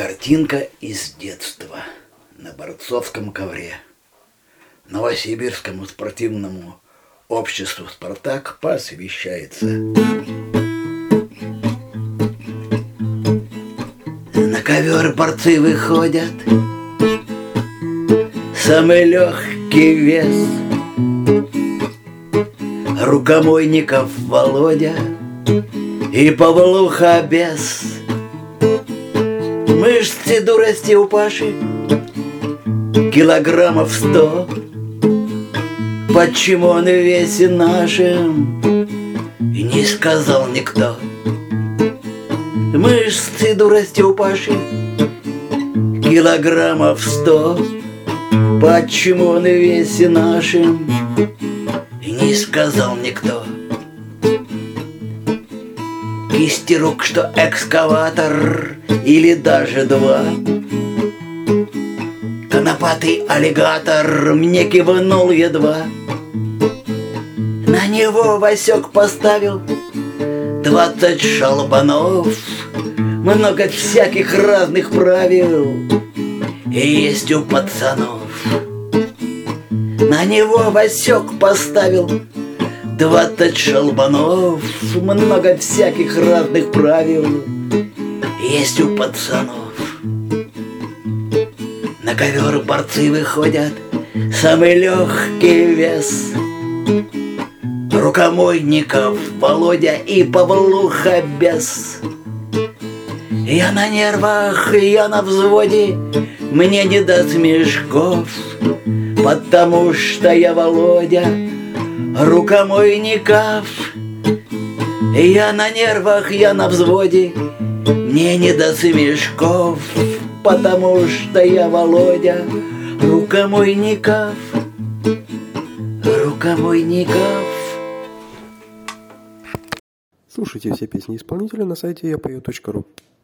Картинка из детства на борцовском ковре. Новосибирскому спортивному обществу «Спартак» посвящается. На ковер борцы выходят, самый легкий вес. Рукомойников Володя и Павлуха без. Мышцы дурости у Паши килограммов 100. Почему он в весе нашем, и не сказал никто. Мышцы дурости у Паши килограммов 100. Почему он в весе нашем, и не сказал никто. Кисти рук, что экскаватор или даже два. Конопатый аллигатор мне кивнул едва. На него Васек поставил 20 шалбанов. Много всяких разных правил и есть у пацанов. На него Васек поставил 20 шалбанов. Много всяких разных правил есть у пацанов. На ковер борцы выходят, самый легкий вес. Рукомойников Володя и Павлуха без. Я на нервах, я на взводе, мне не до смешков, потому что я Володя Рукомойников. Я на нервах, я на взводе, мне не до смешков, потому что я Володя Рукомойников. Рукомойников. Слушайте все песни исполнителя на сайте yapою.ru.